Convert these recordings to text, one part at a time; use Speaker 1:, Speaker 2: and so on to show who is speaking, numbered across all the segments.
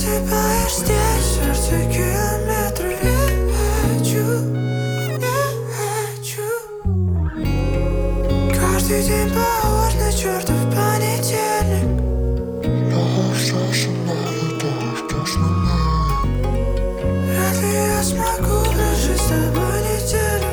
Speaker 1: Засыпаешь здесь, сердце километры. Не хочу. Каждый день похож на чертов понедельник. Вряд ли я смогу прожить с тобой неделю.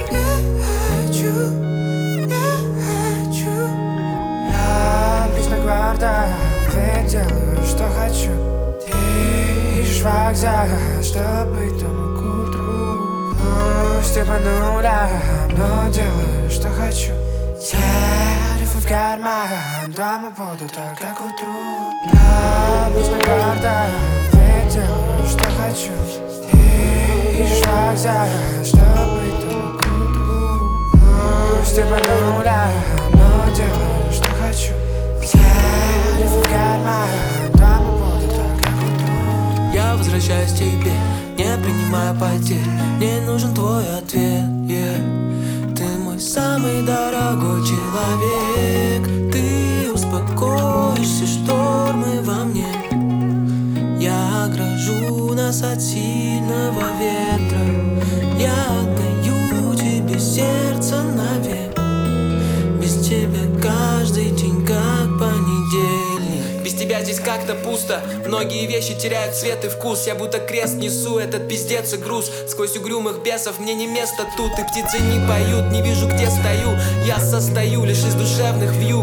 Speaker 1: Не хочу. Я лично гварда, ведь делаю, что хочу. Ты ищешь вокзал, чтобы быть дома к утру. Пусть и по нулям, но делаю, что хочу. Телефон в карман, дома буду только к утру. Я лично гварда, ведь делаю, что хочу. Ты ищешь вокзал, чтобы быть дома к утру. Пусть и по нулям, но делаю, что хочу. Телефон в карман, дома буду только к утру.
Speaker 2: Я возвращаюсь к тебе, не принимая потерь. Мне нужен твой ответ, Ты мой самый дорогой человек. Ты успокоишь все штормы во мне. Я огражу нас от сильного ветра. Я отдаю тебе сердце навек. Без тебя каждый день как понедельник. Без тебя здесь как-то пусто. Многие вещи теряют цвет и вкус. Я будто крест несу этот пиздец и груз. Сквозь угрюмых бесов мне не место тут. И птицы не поют, не вижу, где стою. Я состою лишь из душевных вьюг.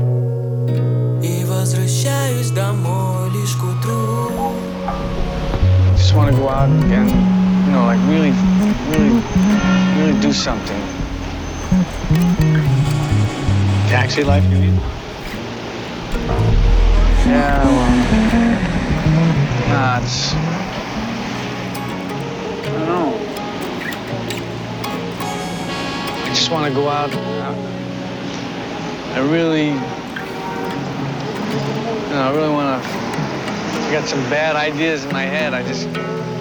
Speaker 2: И возвращаюсь домой лишь к утру.
Speaker 3: Just want to go out and, like really do something. Taxi life, you mean? Yeah, well, nah, it's, I don't know. I just want to go out. I really want to. I got some bad ideas in my head.